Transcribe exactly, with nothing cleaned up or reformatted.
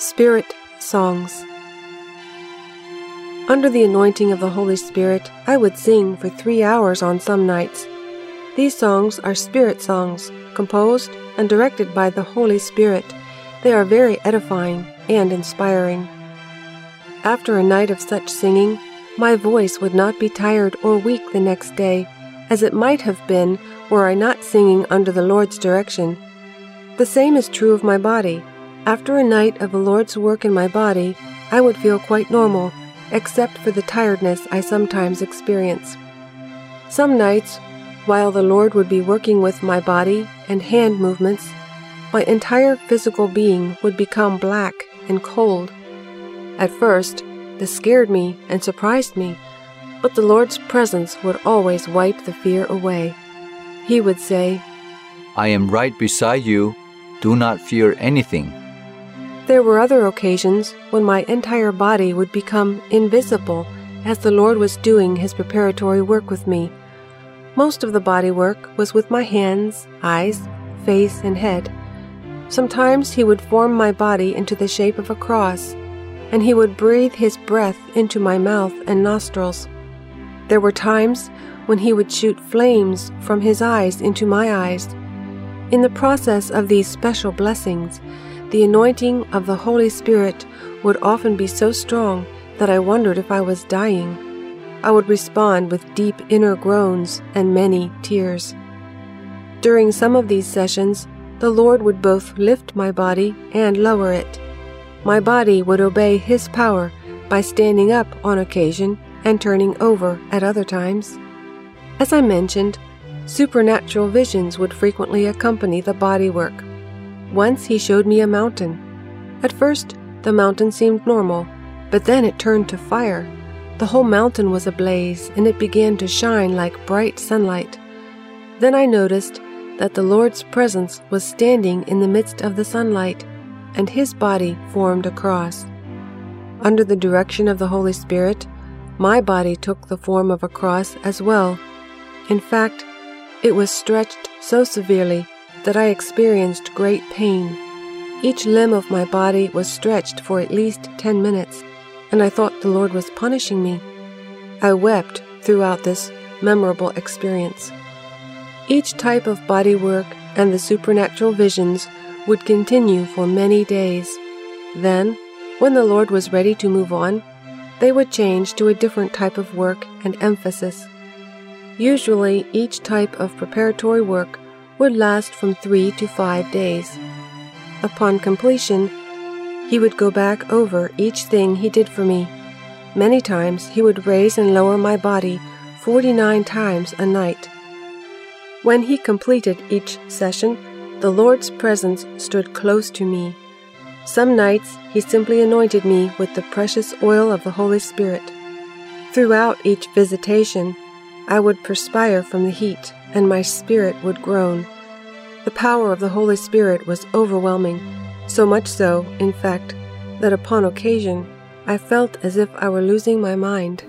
Spirit Songs. Under the anointing of the Holy Spirit, I would sing for three hours on some nights. These songs are spirit songs, composed and directed by the Holy Spirit. They are very edifying and inspiring. After a night of such singing, my voice would not be tired or weak the next day, as it might have been were I not singing under the Lord's direction. The same is true of my body. After a night of the Lord's work in my body, I would feel quite normal, except for the tiredness I sometimes experience. Some nights, while the Lord would be working with my body and hand movements, my entire physical being would become black and cold. At first, this scared me and surprised me, but the Lord's presence would always wipe the fear away. He would say, "I am right beside you. Do not fear anything." There were other occasions when my entire body would become invisible as the Lord was doing His preparatory work with me. Most of the body work was with my hands, eyes, face, and head. Sometimes He would form my body into the shape of a cross, and He would breathe His breath into my mouth and nostrils. There were times when He would shoot flames from His eyes into my eyes. In the process of these special blessings, the anointing of the Holy Spirit would often be so strong that I wondered if I was dying. I would respond with deep inner groans and many tears. During some of these sessions, the Lord would both lift my body and lower it. My body would obey His power by standing up on occasion and turning over at other times. As I mentioned, supernatural visions would frequently accompany the body work. Once He showed me a mountain. At first, the mountain seemed normal, but then it turned to fire. The whole mountain was ablaze, and it began to shine like bright sunlight. Then I noticed that the Lord's presence was standing in the midst of the sunlight, and His body formed a cross. Under the direction of the Holy Spirit, my body took the form of a cross as well. In fact, it was stretched so severely that I experienced great pain. Each limb of my body was stretched for at least ten minutes, and I thought the Lord was punishing me. I wept throughout this memorable experience. Each type of body work and the supernatural visions would continue for many days. Then, when the Lord was ready to move on, they would change to a different type of work and emphasis. Usually, each type of preparatory work would last from three to five days. Upon completion, He would go back over each thing He did for me. Many times He would raise and lower my body forty-nine times a night. When He completed each session, the Lord's presence stood close to me. Some nights He simply anointed me with the precious oil of the Holy Spirit. Throughout each visitation, I would perspire from the heat, and my spirit would groan. The power of the Holy Spirit was overwhelming, so much so, in fact, that upon occasion I felt as if I were losing my mind.